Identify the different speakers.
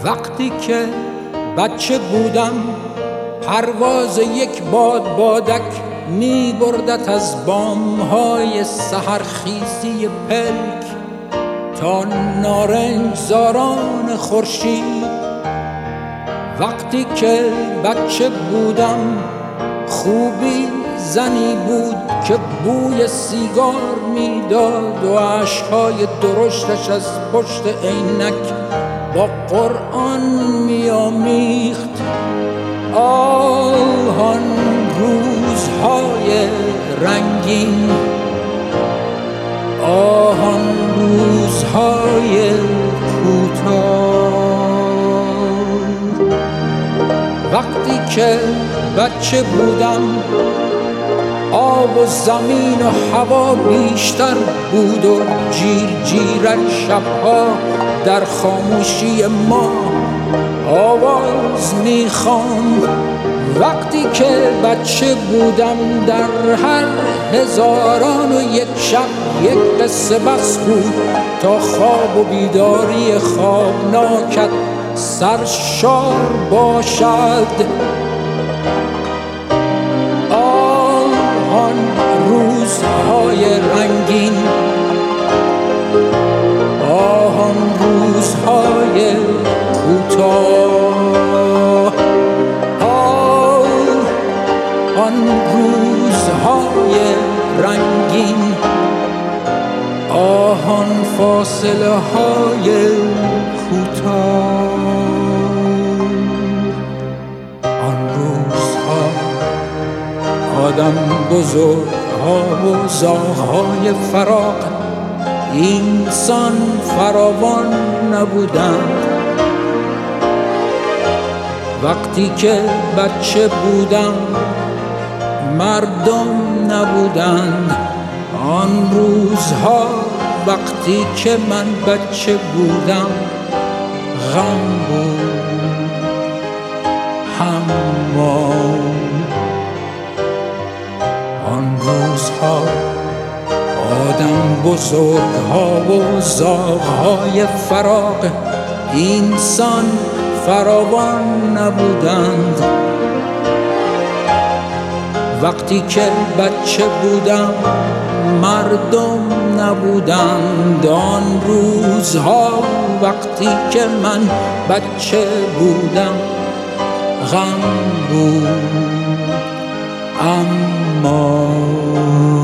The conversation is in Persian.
Speaker 1: وقتی که بچه بودم پرواز یک بادک می بردت از بامهای سحرخیزی پلک تا نارنجزاران خورشید. وقتی که بچه بودم خوبی زنی بود که بوی سیگار میداد و اشکهای درشتش از پشت عینک با قرآن میامیخت. آن روزهای رنگین، آن روزهای کوتاه. وقتی که بچه بودم آب و زمین و هوا بیشتر بود و جیرک شبها در خاموشی ما آواز میخواند. وقتی که بچه بودم در هر هزاران و یک شب یک قصه بس بود تا خواب و بیداری خوابناکت سرشار باشد. آن روزهای رنگین، آن روزهای کوتاه، آن روزهای رنگین، آن فاصله های کوتاه. آن روزها آدم بزرگها و زاغهای فراق اینسان فراوان نبودند. وقتی که بچه بودم مردم نبودند. آن روزها وقتی که من بچه بودم غم بود حمام. آن روزها آدم بزرگها و زاغهای فراق اینسان فراوان نبودند. وقتی که بچه بودم مردم نبودند. آن روزها وقتی که من بچه بودم غم بود اما